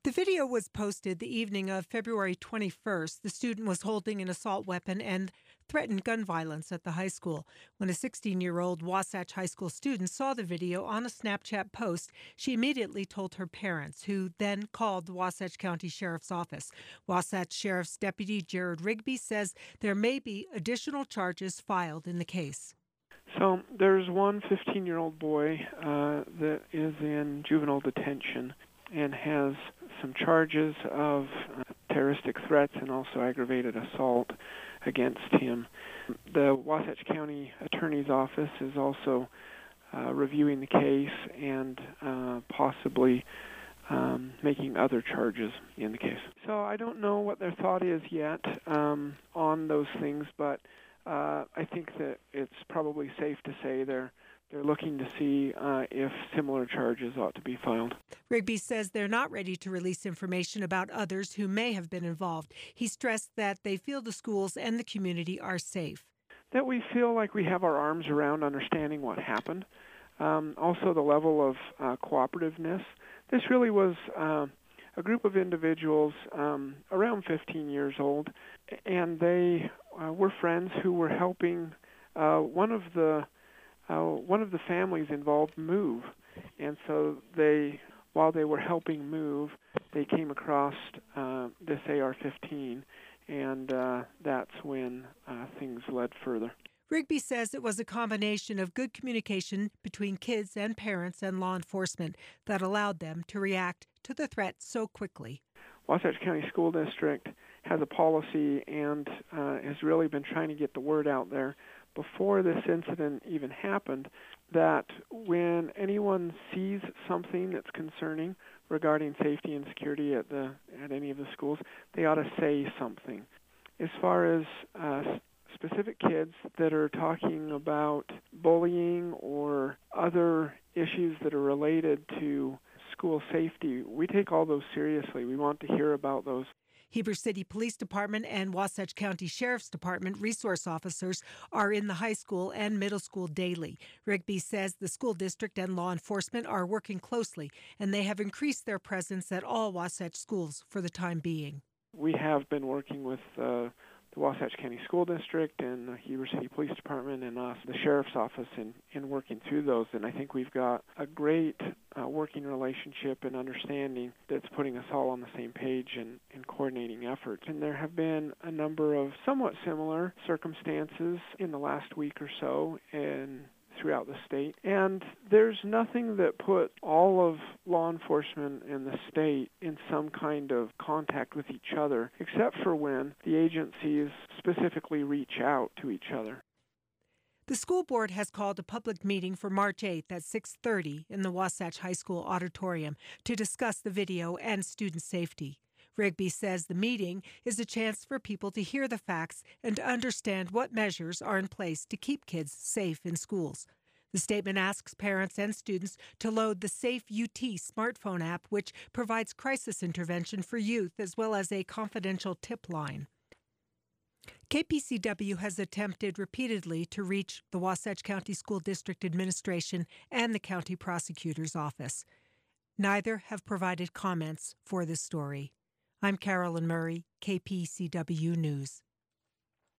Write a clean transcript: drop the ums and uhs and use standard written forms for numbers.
The video was posted the evening of February 21st. The student was holding an assault weapon and threatened gun violence at the high school. When a 16-year-old Wasatch High School student saw the video on a Snapchat post, she immediately told her parents, who then called the Wasatch County Sheriff's Office. Wasatch Sheriff's Deputy Jared Rigby says there may be additional charges filed in the case. So there's one 15-year-old boy that is in juvenile detention and has some charges of terroristic threats and also aggravated assault against him. The Wasatch County Attorney's Office is also reviewing the case and possibly making other charges in the case. So I don't know what their thought is yet on those things, but I think that it's probably safe to say they're looking to see if similar charges ought to be filed. Rigby says they're not ready to release information about others who may have been involved. He stressed that they feel the schools and the community are safe. That we feel like we have our arms around understanding what happened. Also the level of cooperativeness. This really was a group of individuals around 15 years old, and they were friends who were helping one of the families involved move. And so while they were helping move, they came across this AR-15, and that's when things led further. Rigby says it was a combination of good communication between kids and parents and law enforcement that allowed them to react to the threat so quickly. Wasatch County School District has a policy and has really been trying to get the word out there before this incident even happened, that when anyone sees something that's concerning regarding safety and security at any of the schools, they ought to say something. As far as specific kids that are talking about bullying or other issues that are related to school safety, we take all those seriously. We want to hear about those. Heber City Police Department and Wasatch County Sheriff's Department resource officers are in the high school and middle school daily. Rigby says the school district and law enforcement are working closely, and they have increased their presence at all Wasatch schools for the time being. We have been working with the Wasatch County School District and the Heber City Police Department and us, the Sheriff's Office, in working through those. And I think we've got a great working relationship and understanding that's putting us all on the same page and coordinating efforts. And there have been a number of somewhat similar circumstances in the last week or so and throughout the state. And there's nothing that put all of law enforcement in the state in some kind of contact with each other, except for when the agencies specifically reach out to each other. The school board has called a public meeting for March 8th at 6:30 in the Wasatch High School auditorium to discuss the video and student safety. Rigby says the meeting is a chance for people to hear the facts and to understand what measures are in place to keep kids safe in schools. The statement asks parents and students to load the Safe UT smartphone app, which provides crisis intervention for youth as well as a confidential tip line. KPCW has attempted repeatedly to reach the Wasatch County School District Administration and the County Prosecutor's Office. Neither have provided comments for this story. I'm Carolyn Murray, KPCW News.